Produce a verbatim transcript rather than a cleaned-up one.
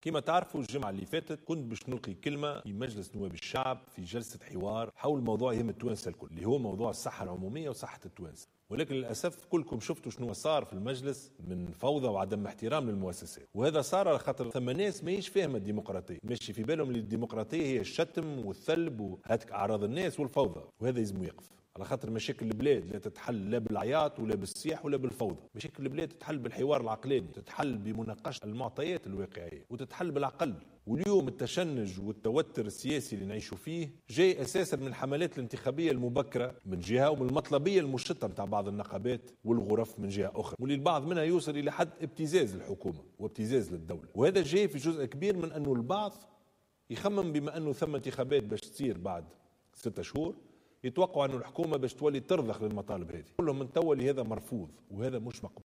كما تعرفوا الجمعة اللي فاتت كنت باش نلقي كلمة في مجلس نواب الشعب في جلسة حوار حول موضوع يهم التوانسة الكل اللي هو موضوع الصحة العمومية وصحة التوانسة، ولكن للأسف كلكم شفتوا شنو صار في المجلس من فوضى وعدم احترام للمؤسسات، وهذا صار على خاطر ثم ناس ماهيش فاهمة الديمقراطية، ماشي في بالهم اللي الديمقراطية هي الشتم والثلب وهتك أعراض الناس والفوضى، وهذا لازم يقف. على خاطر مشاكل البلاد لا تتحل لا بالعياط ولا بالصياح ولا بالفوضى، مشاكل البلاد تتحل بالحوار العقلاني، تتحل بمناقشة المعطيات الواقعية وتتحل بالعقل. واليوم التشنج والتوتر السياسي اللي نعيشوا فيه جاي اساسا من الحملات الانتخابيه المبكره من جهه ومن المطلبيه المشتته نتاع بعض النقابات والغرف من جهه اخرى، واللي البعض منها يوصل الى حد ابتزاز الحكومه وابتزاز للدوله، وهذا جاي في جزء كبير من انه البعض يخمم بما انه ثم انتخابات باش تصير بعد ستة شهور يتوقعوا أن الحكومة باش تولي ترضخ للمطالب هذه، كلهم من توا هذا مرفوض وهذا مش مقبول.